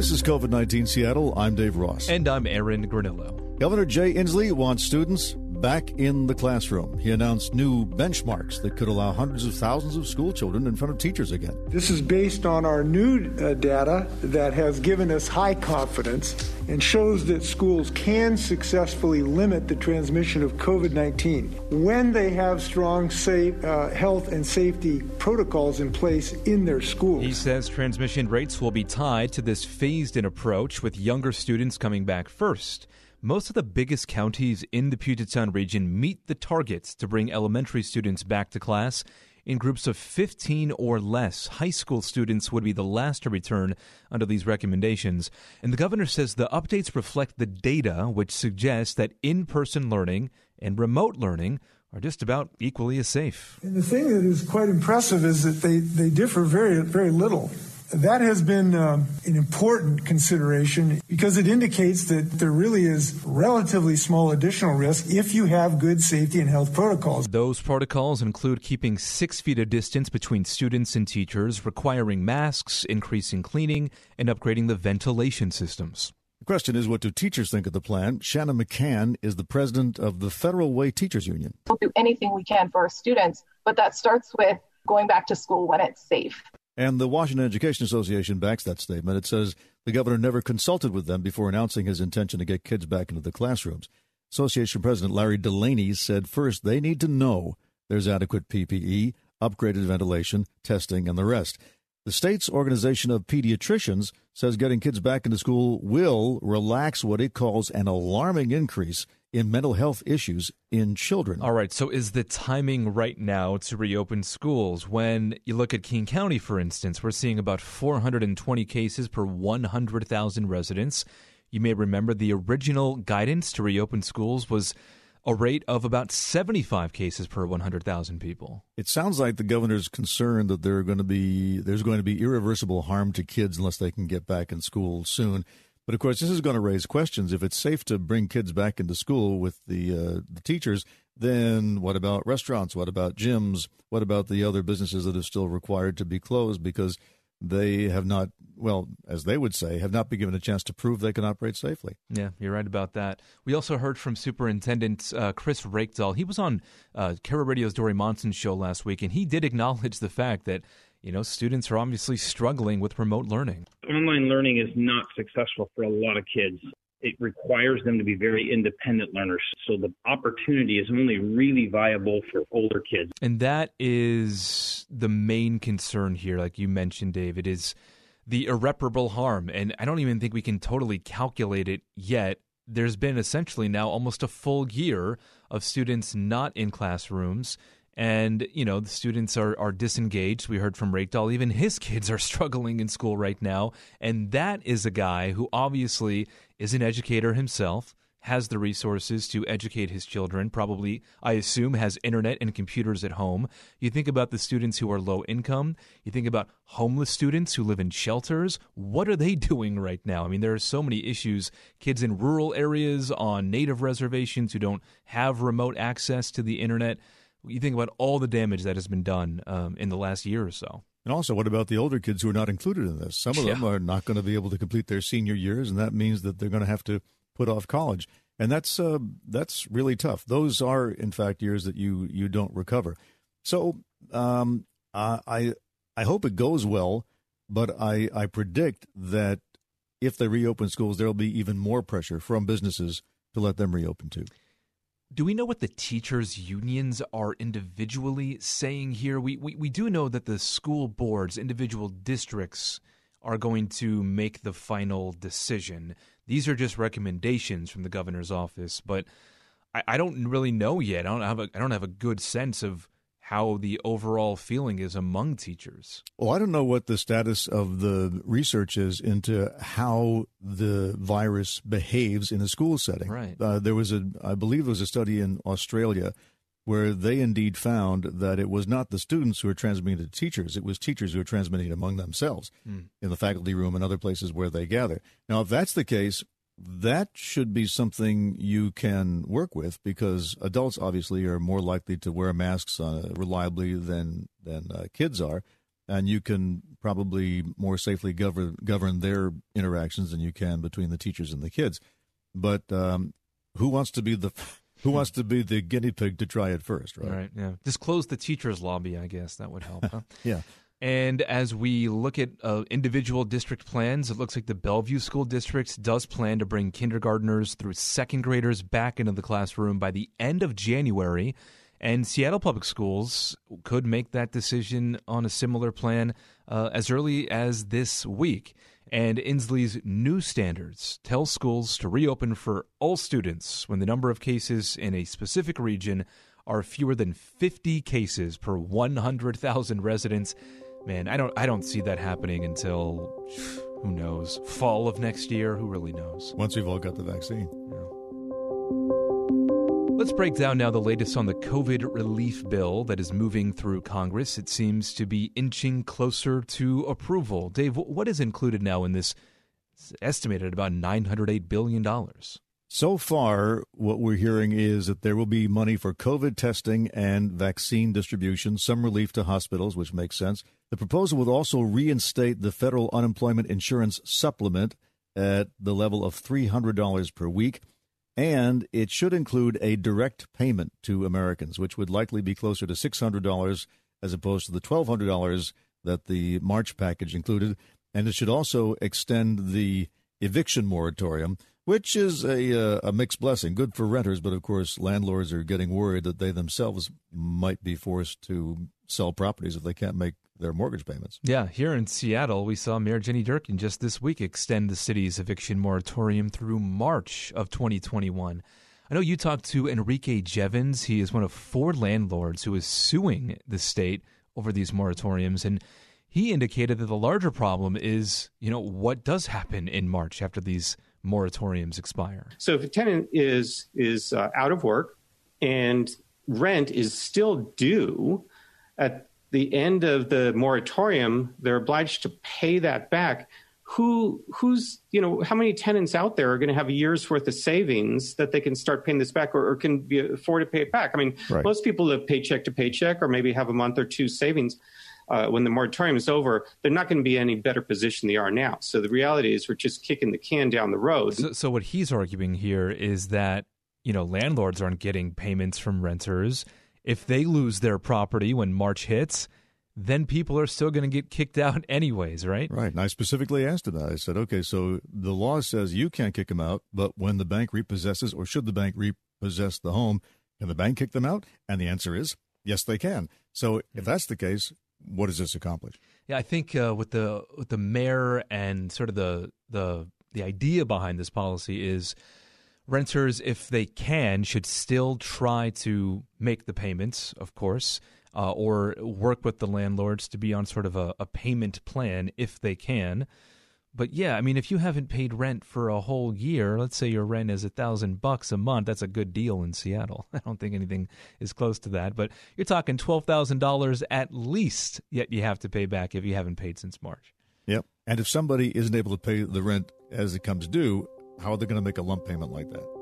This is COVID-19 Seattle. I'm Dave Ross. And I'm Aaron Granillo. Governor Jay Inslee wants students back in the classroom. He announced new benchmarks that could allow hundreds of thousands of school children in front of teachers again. This is based on our new data that has given us high confidence and shows that schools can successfully limit the transmission of COVID-19 when they have strong health and safety protocols in place in their schools. He says transmission rates will be tied to this phased-in approach, with younger students coming back first. Most of the biggest counties in the Puget Sound region meet the targets to bring elementary students back to class in groups of 15 or less. High school students would be the last to return under these recommendations. And the governor says the updates reflect the data, which suggests that in-person learning and remote learning are just about equally as safe. And the thing that is quite impressive is that they differ very, very little. That has been an important consideration because it indicates that there really is relatively small additional risk if you have good safety and health protocols. Those protocols include keeping 6 feet of distance between students and teachers, requiring masks, increasing cleaning, and upgrading the ventilation systems. The question is, what do teachers think of the plan? Shanna McCann is the president of the Federal Way Teachers Union. We'll do anything we can for our students, but that starts with going back to school when it's safe. And the Washington Education Association backs that statement. It says the governor never consulted with them before announcing his intention to get kids back into the classrooms. Association President Larry Delaney said first they need to know there's adequate PPE, upgraded ventilation, testing, and the rest. The state's organization of pediatricians says getting kids back into school will relax what it calls an alarming increase in mental health issues in children. All right, so is the timing right now to reopen schools? When you look at King County, for instance, we're seeing about 420 cases per 100,000 residents. You may remember the original guidance to reopen schools was a rate of about 75 cases per 100,000 people. It sounds like the governor's concerned that there's going to be irreversible harm to kids unless they can get back in school soon. But, of course, this is going to raise questions. If it's safe to bring kids back into school with the teachers, then what about restaurants? What about gyms? What about the other businesses that are still required to be closed because they have not, well, as they would say, have not been given a chance to prove they can operate safely? Yeah, you're right about that. We also heard from Superintendent Chris Rakedahl. He was on Kara Radio's Dory Monson show last week, and he did acknowledge the fact that students are obviously struggling with remote learning. Online learning is not successful for a lot of kids. It requires them to be very independent learners. So the opportunity is only really viable for older kids. And that is the main concern here, like you mentioned, David, is the irreparable harm. And I don't even think we can totally calculate it yet. There's been essentially now almost a full year of students not in classrooms. And, the students are disengaged. We heard from Rakedahl. Even his kids are struggling in school right now. And that is a guy who obviously is an educator himself, has the resources to educate his children, probably, I assume, has internet and computers at home. You think about the students who are low income. You think about homeless students who live in shelters. What are they doing right now? I mean, there are so many issues. Kids in rural areas, on native reservations who don't have remote access to the internet. You think about all the damage that has been done in the last year or so. And also, what about the older kids who are not included in this? Some of them are not going to be able to complete their senior years, and that means that they're going to have to put off college. And that's really tough. Those are, in fact, years that you don't recover. So I hope it goes well, but I predict that if they reopen schools, there will be even more pressure from businesses to let them reopen too. Do we know what the teachers' unions are individually saying here? We do know that the school boards, individual districts, are going to make the final decision. These are just recommendations from the governor's office, but I don't really know yet. I don't have a good sense of how the overall feeling is among teachers. Well, I don't know what the status of the research is into how the virus behaves in a school setting. Right. I believe there was a study in Australia where they indeed found that it was not the students who were transmitting to teachers. It was teachers who were transmitting among themselves in the faculty room and other places where they gather. Now, if that's the case, that should be something you can work with because adults obviously are more likely to wear masks reliably than kids are. and you can probably more safely govern their interactions than you can between the teachers and the kids. But who wants to be the guinea pig to try it first, right? Right, yeah. Just close the teachers' lobby, I guess. That would help, huh? Yeah. And as we look at individual district plans, it looks like the Bellevue School District does plan to bring kindergartners through second graders back into the classroom by the end of January. And Seattle Public Schools could make that decision on a similar plan as early as this week. And Inslee's new standards tell schools to reopen for all students when the number of cases in a specific region are fewer than 50 cases per 100,000 residents. Man, I don't see that happening until, who knows, fall of next year. Who really knows? Once we've all got the vaccine. Yeah. Let's break down now the latest on the COVID relief bill that is moving through Congress. It seems to be inching closer to approval. Dave, what is included now in this estimated at about $908 billion? So far, what we're hearing is that there will be money for COVID testing and vaccine distribution, some relief to hospitals, which makes sense. The proposal would also reinstate the federal unemployment insurance supplement at the level of $300 per week. And it should include a direct payment to Americans, which would likely be closer to $600 as opposed to the $1,200 that the March package included. And it should also extend the eviction moratorium, which is a mixed blessing. Good for renters, but of course landlords are getting worried that they themselves might be forced to sell properties if they can't make their mortgage payments. Yeah, here in Seattle, we saw Mayor Jenny Durkan just this week extend the city's eviction moratorium through March of 2021. I know you talked to Enrique Jevons. He is one of 4 landlords who is suing the state over these moratoriums, and he indicated that the larger problem is, what does happen in March after these moratoriums expire. So if a tenant is out of work and rent is still due at the end of the moratorium, they're obliged to pay that back. Who's how many tenants out there are going to have a year's worth of savings that they can start paying this back or can afford to pay it back? I mean, right. Most people live paycheck to paycheck or maybe have a month or two savings. When the moratorium is over, they're not going to be in any better position than they are now. So the reality is we're just kicking the can down the road. So what he's arguing here is that, landlords aren't getting payments from renters. If they lose their property when March hits, then people are still going to get kicked out anyways, right? Right. And I specifically asked him that. I said, okay, so the law says you can't kick them out, but when the bank repossesses or should the bank repossess the home, can the bank kick them out? And the answer is, yes, they can. So if that's the case, what does this accomplish? Yeah, I think with the mayor and sort of the idea behind this policy is renters, if they can, should still try to make the payments, of course, or work with the landlords to be on sort of a payment plan if they can. But yeah, I mean, if you haven't paid rent for a whole year, let's say your rent is $1,000 a month, that's a good deal in Seattle. I don't think anything is close to that, but you're talking $12,000 at least, yet you have to pay back if you haven't paid since March. Yep. And if somebody isn't able to pay the rent as it comes due, how are they going to make a lump payment like that?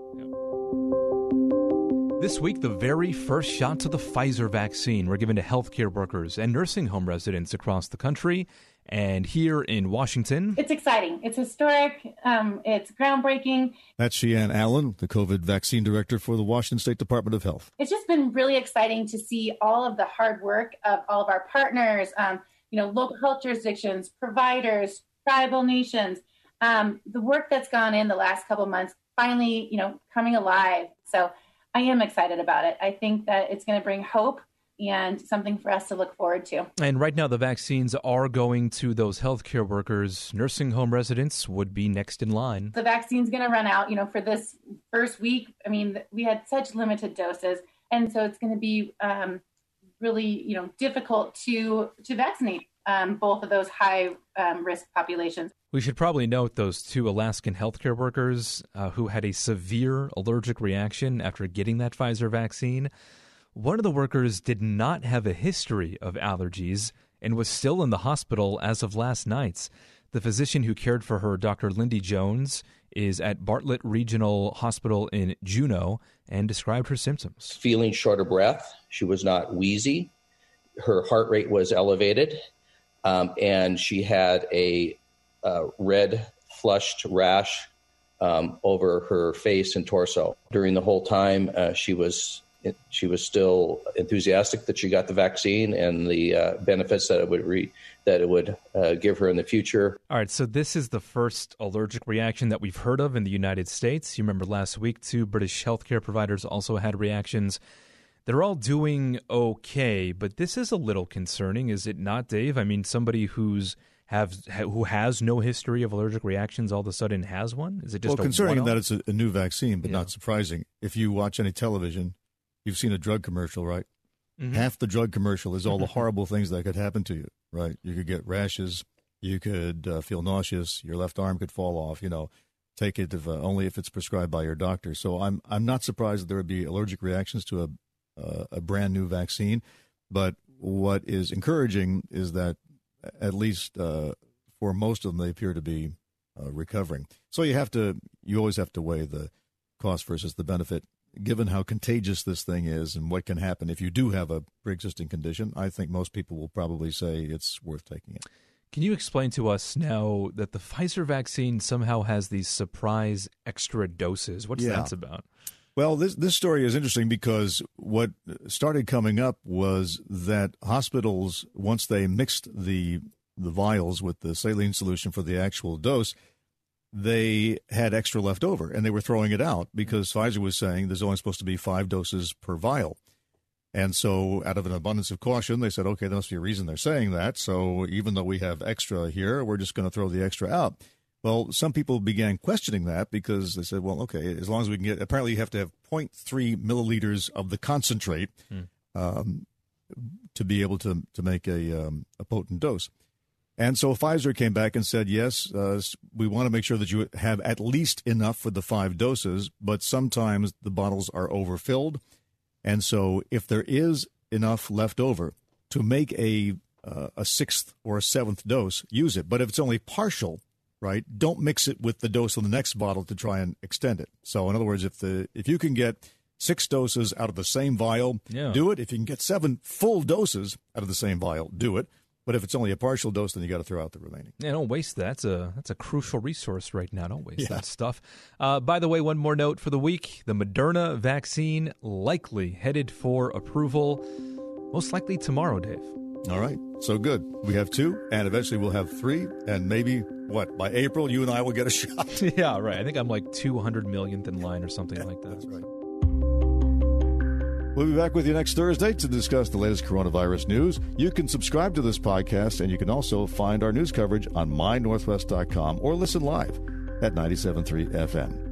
This week, the very first shots of the Pfizer vaccine were given to healthcare workers and nursing home residents across the country. And here in Washington, it's exciting. It's historic. It's groundbreaking. That's Sheann Allen, the COVID vaccine director for the Washington State Department of Health. It's just been really exciting to see all of the hard work of all of our partners, local health jurisdictions, providers, tribal nations, the work that's gone in the last couple of months, finally, coming alive. So I am excited about it. I think that it's going to bring hope and something for us to look forward to. And right now, the vaccines are going to those healthcare workers. Nursing home residents would be next in line. The vaccine's going to run out, for this first week. I mean, we had such limited doses. And so it's going to be really, difficult to vaccinate both of those high risk populations. We should probably note those 2 Alaskan healthcare workers who had a severe allergic reaction after getting that Pfizer vaccine. One of the workers did not have a history of allergies and was still in the hospital as of last night. The physician who cared for her, Dr. Lindy Jones, is at Bartlett Regional Hospital in Juneau and described her symptoms. Feeling short of breath. She was not wheezy. Her heart rate was elevated. and she had a red flushed rash over her face and torso. During the whole time, she was still enthusiastic that she got the vaccine and the benefits that it would give her in the future. All right, so this is the first allergic reaction that we've heard of in the United States. You remember last week, 2 British healthcare providers also had reactions. They're all doing okay, but this is a little concerning, is it not, Dave? I mean, somebody who has no history of allergic reactions all of a sudden has one? Is it just concerning one-off? that it's a new vaccine, but not surprising. If you watch any television, you've seen a drug commercial, right? Mm-hmm. Half the drug commercial is all the horrible things that could happen to you, right? You could get rashes, you could feel nauseous, your left arm could fall off, take it only if it's prescribed by your doctor. So I'm not surprised that there would be allergic reactions to a brand new vaccine. But what is encouraging is that at least for most of them, they appear to be recovering. So you always have to weigh the cost versus the benefit. Given how contagious this thing is and what can happen if you do have a pre-existing condition, I think most people will probably say it's worth taking it. Can you explain to us now that the Pfizer vaccine somehow has these surprise extra doses? What's that about? Well, this story is interesting because what started coming up was that hospitals, once they mixed the vials with the saline solution for the actual dose, they had extra left over, and they were throwing it out because Pfizer was saying there's only supposed to be 5 doses per vial. And so out of an abundance of caution, they said, okay, there must be a reason they're saying that. So even though we have extra here, we're just going to throw the extra out. Well, some people began questioning that because they said, well, okay, as long as we can get – apparently you have to have 0.3 milliliters of the concentrate to be able to make a potent dose. And so Pfizer came back and said, yes, we want to make sure that you have at least enough for the 5 doses, but sometimes the bottles are overfilled. And so if there is enough left over to make a 6th or a 7th dose, use it. But if it's only partial, right, don't mix it with the dose of the next bottle to try and extend it. So in other words, if you can get 6 doses out of the same vial, do it. If you can get 7 full doses out of the same vial, do it. But if it's only a partial dose, then you got to throw out the remaining. Yeah, don't waste that. That's a crucial resource right now. Don't waste that stuff. By the way, one more note for the week. The Moderna vaccine likely headed for approval, most likely tomorrow, Dave. All right. So good. We have 2, and eventually we'll have 3, and maybe, by April, you and I will get a shot. Yeah, right. I think I'm like 200 millionth in line or something like that. That's right. We'll be back with you next Thursday to discuss the latest coronavirus news. You can subscribe to this podcast, and you can also find our news coverage on mynorthwest.com or listen live at 97.3 FM.